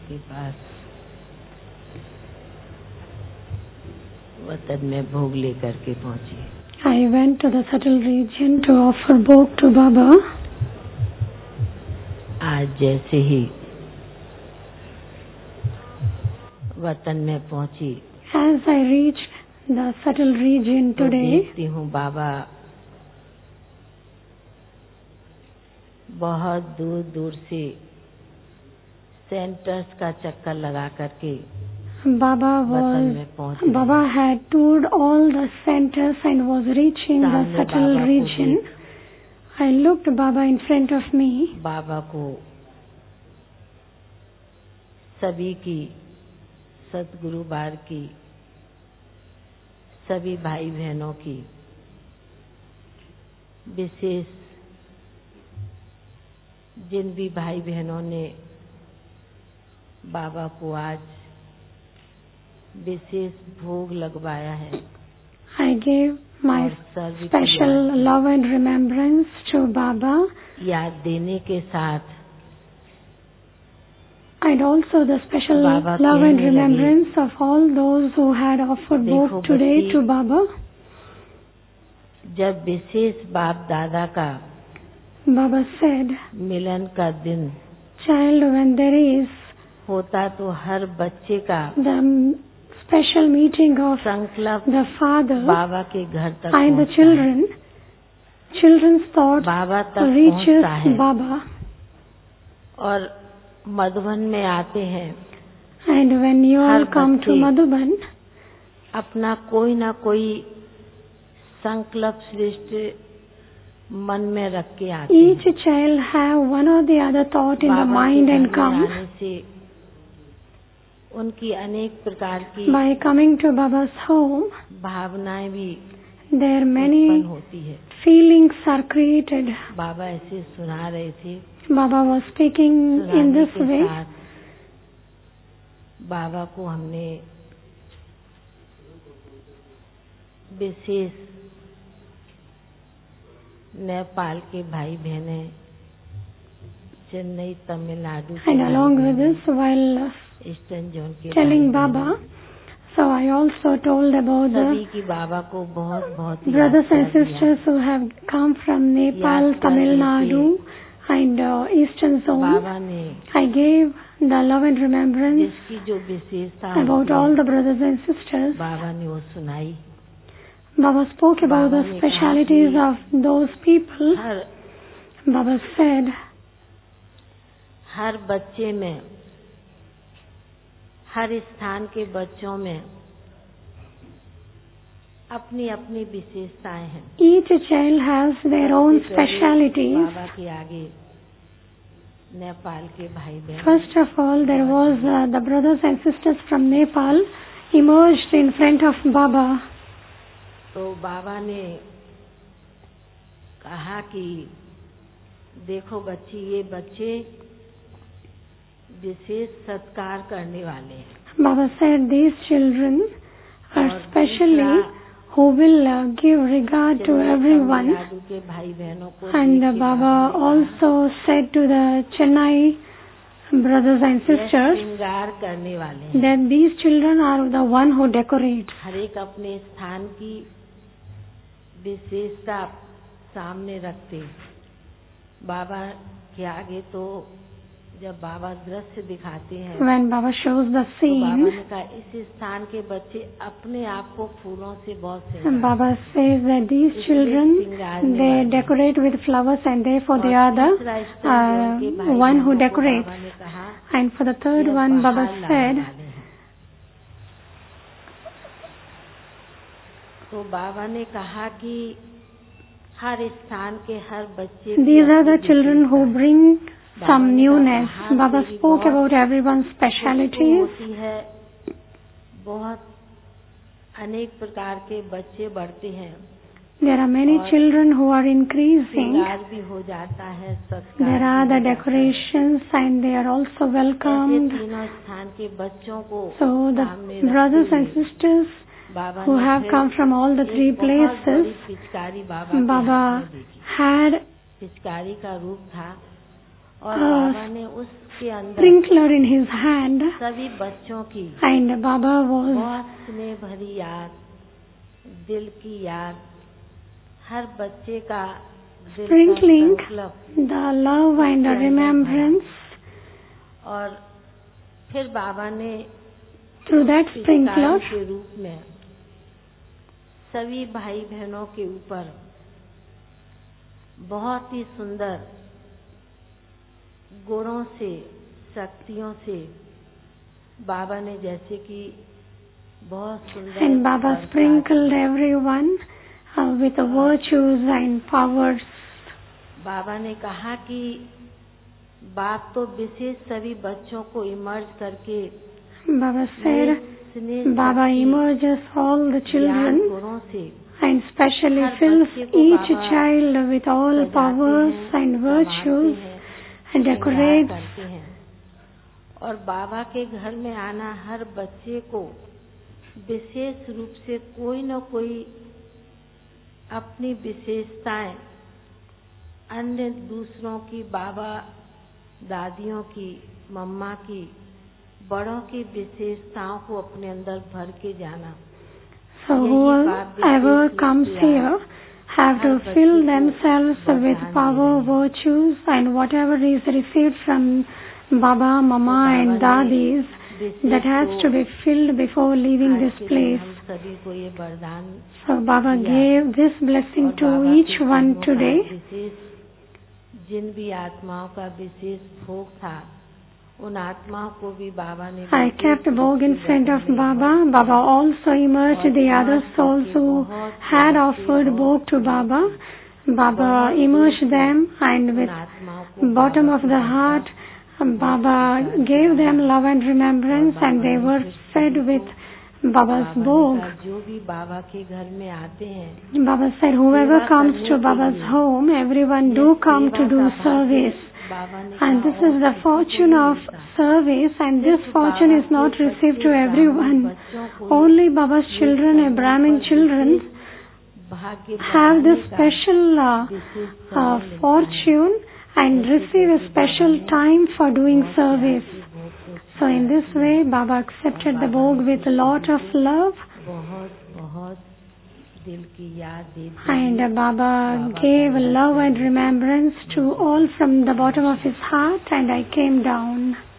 के पास वतन में भोग लेकर के पहुंची। I went to the subtle region to offer bhog to Baba. आज जैसे ही वतन में पहुंची, As I reached the subtle region तो today, देखती हूँ बाबा बहुत दूर दूर से सेंटर्स का चक्कर लगा करके Baba वतन में पहुंच was, Baba had toured all the centers and was reaching the सामने subtle बाबा को region. I looked Baba in front of me. बाबा को सभी की, सतगुरु बार की, सभी भाई बहनों की विशेष, जिन भी भाई बहनों ने बाबा को आज विशेष भोग लगवाया है, I gave my और सर्व special love and remembrance to Baba, याद देने के साथ and also the special Baba love and कहने remembrance of all those who had offered देखो bhog today बच्ची, to Baba. जब विशेष बाप दादा का Baba said, मिलन का दिन child, when there is होता तो हर बच्चे का the special meeting of संकल्प the father बाबा के घर तक and the पहुंचता है। children's thoughts बाबा तक reaches पहुंचता है Baba. और मधुबन में आते हैं, And when you all her come to बच्चे Madhuban, अपना कोई ना कोई संकल्प श्रेष्ठ मन में रख के आते each हैं। child have one or the other thought in the Baba mind के and घर में come. आने से उनकी अनेक प्रकार की By coming to Baba's home, भावनाएं भी there उत्पन्न many होती है। feelings are created. बाबा ऐसे सुना रहे थे, Baba was speaking in सुनाने this के way. साथ बाबा को हमने विशेष नेपाल के भाई बहने, चेन्नई तमिलनाडु के And भाई along with बहने, this, while ईस्टर्न जोन के telling भाई Baba, बहने, so I also told about सभी the की बाबा को बहुत बहुत brothers याद and कर दिया। sisters who have come from Nepal, याद कर Tamil देते। Nadu and Eastern Zone. बाबा ने I gave the love and remembrance जिसकी जो विशेषता about होती all है, the brothers and sisters. बाबा ने वो सुनाई। Baba spoke about Baba the ने specialities कहा of those people. Her Baba said, हर बच्चे में, हर स्थान के बच्चों में अपनी अपनी विशेषताएं हैं। each child has their own सबसे पहले specialities. बाबा के आगे नेपाल के भाई बहन, First of all, there was the brothers and sisters from Nepal emerged in front of Baba. तो बाबा ने कहा कि देखो बच्ची, ये बच्चे विशेष सत्कार करने वाले हैं। Baba said these children are और specially दूसरा, who will give regard to Chennai everyone. Tamil Nadu के भाई बहनों को And देख के Baba ने कहा, also said to the Chennai brothers and ये sisters श्रृंगार करने वाले हैं। that these children are the one who decorate. हर एक अपने स्थान की विशेषता सामने रखते। बाबा के आगे तो जब बाबा दृश्य दिखाते हैं, When Baba shows the तो बाबा scene, ने कहा इस स्थान के बच्चे अपने आप को फूलों से बहुत श्रृंगार, Baba says that these children, they decorate with flowers and therefore they are the one who decorates. बाबा ने कहा And for the third ये one, Baba बाहर लाने said, वाले हैं। तो बाबा ने कहा कि हर स्थान के हर बच्चे की these are the अपनी children who विशेषता है। bring बाबा some ने newness. कहा, Baba तेरी spoke बहुत about everyone's खुशबू specialities. होती है, बहुत अनेक प्रकार के बच्चे बढ़ते हैं, There are many और children who are increasing. श्रृंगार भी हो जाता है, सत्कार There भी are हो the जाता है। decorations and they are also ऐसे welcomed. तीनों स्थान के बच्चों को So the सामने brothers रखते and हुए sisters बाबा who ने have फिर come from all the three एक बहुत places, बड़ी पिचकारी बाबा के हाथ Baba में देखी। had पिचकारी का रूप था और बाबा ने उसके अंदर sprinkler in his hand, सभी बच्चों की and Baba was बहुत स्नेह भरी याद, दिल की याद, हर बच्चे का दिल sprinkling का संकल्प the love and the remembrance. और फिर बाबा ने Through that sprinkler, के रूप में सभी भाई बहनों के ऊपर बहुत ही सुंदर गुणों से, शक्तियों से बाबा ने जैसे कि बहुत सुंदर and Baba sprinkled everyone with the virtues and powers. बाबा ने कहा कि बाप तो विशेष सभी बच्चों को इमर्ज करके Baba said, Baba emerges all the children गुणों से and specially fills each child with all powers and virtues and decorates. करते हैं और बाबा के घर में आना हर बच्चे को विशेष रूप से कोई न कोई अपनी विशेषताएं अन्य दूसरों की, बाबा दादियों की, मम्मा की, बड़ों की विशेषताओं को अपने अंदर भर के जाना. So whoever comes here have to fill themselves with power, virtues and whatever is received from Baba, Mama and Dadis, that has to be filled before leaving this place. So Baba gave this blessing to each one today. जिन भी आत्माओं का विशेष भोग था, उन आत्माओं को भी बाबा ने I kept bhog in front of Baba. Baba also immersed the other souls who had offered bhog to Baba. Baba immersed them and with bottom of the heart, Baba gave them love and remembrance and they were fed with Baba's bhog. जो भी बाबा के घर में आते हैं, Baba said, whoever comes to Baba's home, everyone do come to do service. And this is the fortune of service, and this fortune is not received to everyone. Only Baba's children, Brahmin children, have this special fortune and receive a special time for doing service. So in this way, Baba accepted the bhog with a lot of love. And Baba gave love and remembrance to all from the bottom of his heart, and I came down.